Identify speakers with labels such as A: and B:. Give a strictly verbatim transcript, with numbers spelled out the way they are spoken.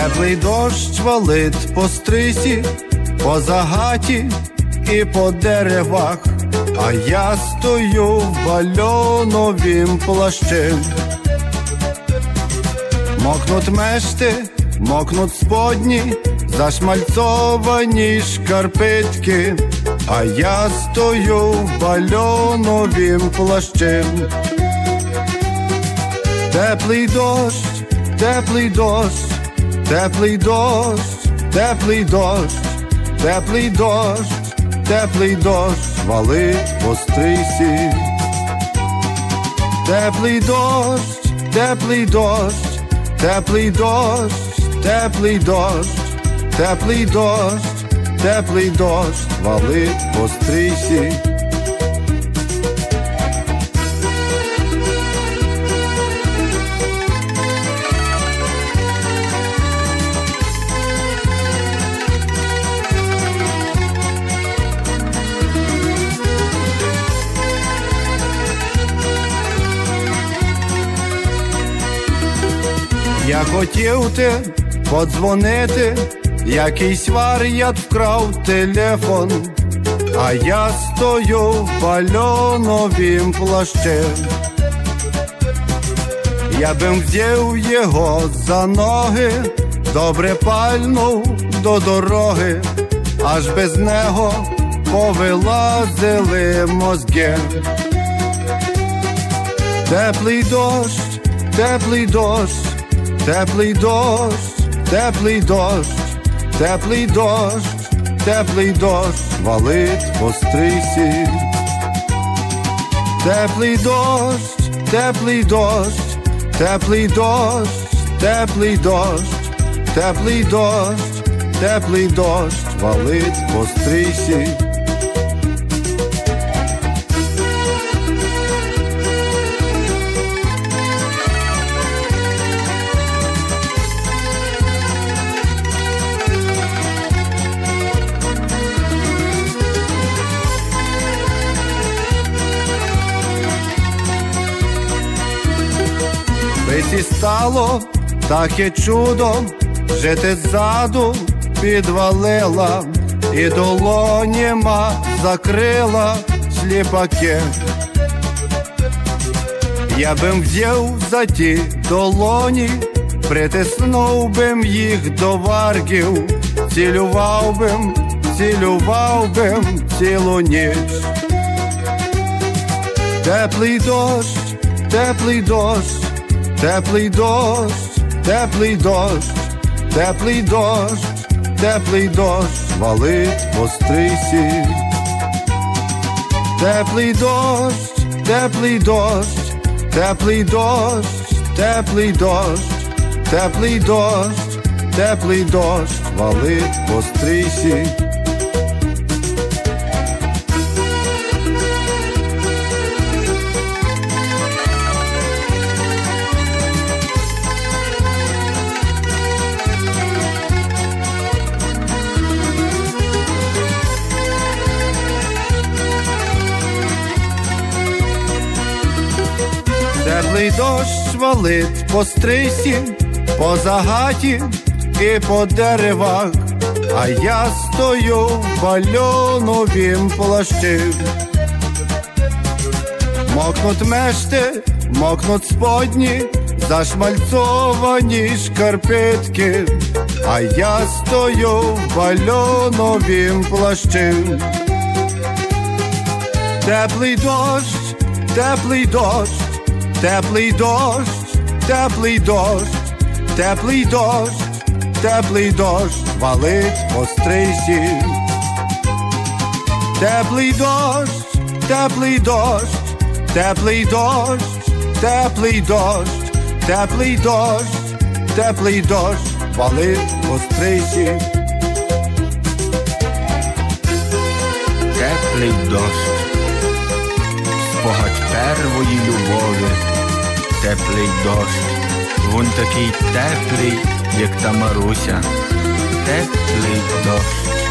A: Теплий дощ валить по стрисі, по загаті і по деревах, а я стою в бальоновім плащі. Мокнуть мешти, мокнуть сподні, зашмальцовані шкарпетки, а я стою в бальоновім плащі. Теплий дощ, теплий дощ, теплий дощ, теплий дощ, теплий дощ, теплий дощ валить по стрисі. Теплий дощ, теплий дощ, теплий дощ, теплий дощ, теплий дощ, теплий дощ валить по стрисі. Я хотів ти подзвонити, якийсь вар'ят вкрав телефон, а я стою в бальоновім плащі. Я би взяв його за ноги, добре пальнув до дороги, аж без нього повилазили мозги. Теплий дощ, теплий дощ, теплий дощ, теплий дощ, теплий дощ, теплий дощ валить по стрисі. Теплий дощ, теплий дощ, теплий дощ, теплий дощ, теплий дощ, теплий дощ валить по стрисі. І стало таке чудо, жити ззаду підвалила, і долоніма закрила сліпаки. Я бим взяв за ті долоні, притиснув бим їх до варгів, цілював бим, цілював бим цілу ніч. Теплий дощ, теплий дощ, теплий дощ, теплий дощ, теплий дощ, теплий дощ валить по стрисі. Теплий дощ, теплий дощ, теплий дощ, теплий дощ, теплий дощ, теплий дощ валить по стрисі. Теплий дощ валить по стрисі, по загаті і по деревах, а я стою в бальоновім плащі. Мокнуть мешти, мокнуть сподні, зашмальцовані шкарпетки, а я стою в бальоновім плащі. Теплий дощ, теплий дощ, теплий дощ, теплий дощ, теплий дощ, теплий дощ валить по стрисі. Теплий дощ, теплий дощ, теплий дощ, теплий дощ, теплий дощ, теплий дощ валить по стрисі.
B: Теплий дощ, спогад первої любові. Теплий дощ, він такий теплий, як та Маруся. Теплий дощ.